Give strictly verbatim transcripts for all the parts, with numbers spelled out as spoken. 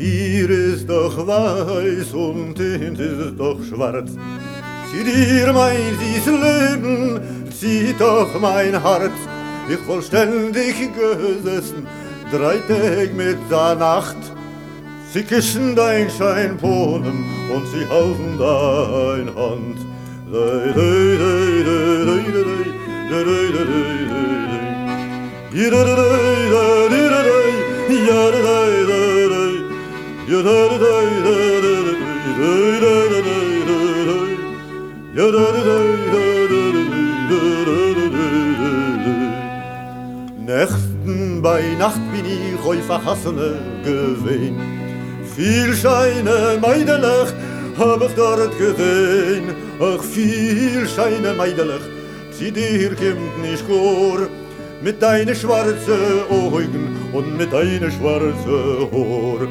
Papier ist doch weiß und Tint ist doch schwarz. Zieh dir mein süßes Leben, zieh doch mein Herz. Ich vollständig gesessen, drei Tage mit der Nacht. Sie küssen dein Scheinpolen und sie halten dein Hand. Nächten bei Nacht bin ich euch verhassene gewesen. Viel Scheine meidelig hab ich dort gesehen. Ach, viel Scheine meidelig, sie dir kommt nicht vor. Mit deine schwarze Augen und mit deine schwarze Haar.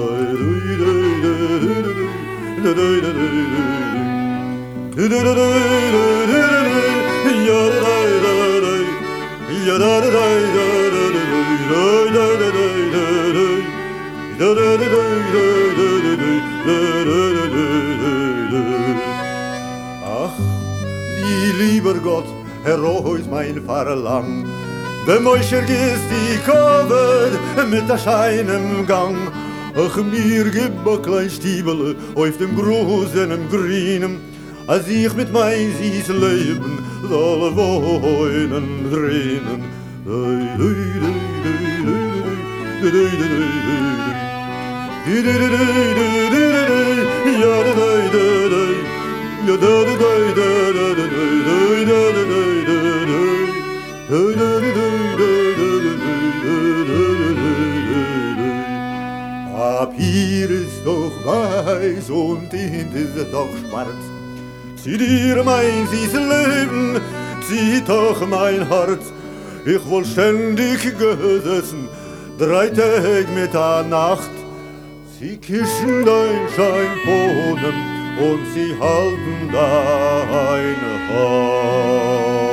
Ach, lieber Gott, erhört mein Verlang. Der Mäuscher gießt die Kurve mit der Schein im Gang. Ach, mir gib a klein Stiebel auf dem großen Grünen, als ich mit mein süß Leben soll wohnen drinnen. Papier ist doch weiß und Tint ist doch schwarz. Zieh dir mein süßes Leben, zieh doch mein Herz. Ich wohl ständig gesessen, drei Tage mit der Nacht. Sie küssen dein Scheinboden und sie halten deine Hand.